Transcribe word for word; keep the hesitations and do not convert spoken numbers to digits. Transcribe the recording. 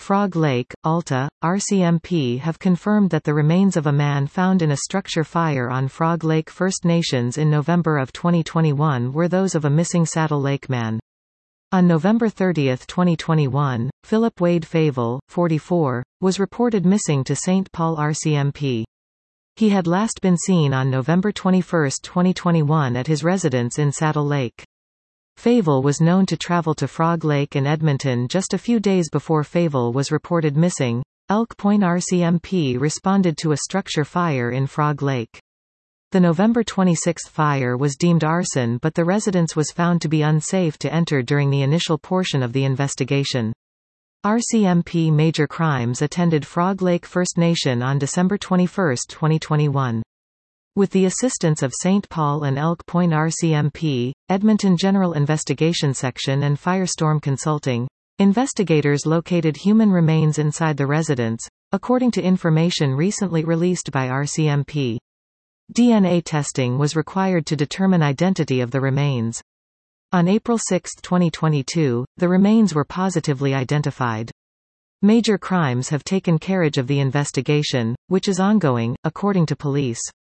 Frog Lake, Alta, R C M P have confirmed that the remains of a man found in a structure fire on Frog Lake First Nations in November of twenty twenty-one were those of a missing Saddle Lake man. On November thirtieth twenty twenty-one, Philip Wade Favell, forty-four, was reported missing to Saint Paul R C M P. He had last been seen on November twenty-first twenty twenty-one at his residence in Saddle Lake. Favell was known to travel to Frog Lake and Edmonton just a few days before Favell was reported missing. Elk Point R C M P responded to a structure fire in Frog Lake. The November twenty-sixth fire was deemed arson, but the residence was found to be unsafe to enter during the initial portion of the investigation. R C M P Major Crimes attended Frog Lake First Nation on December twenty-first twenty twenty-one. With the assistance of Saint Paul and Elk Point R C M P, Edmonton General Investigation Section and Firestorm Consulting, investigators located human remains inside the residence, according to information recently released by R C M P. D N A testing was required to determine identity of the remains. On April sixth twenty twenty-two, the remains were positively identified. Major Crimes have taken carriage of the investigation, which is ongoing, according to police.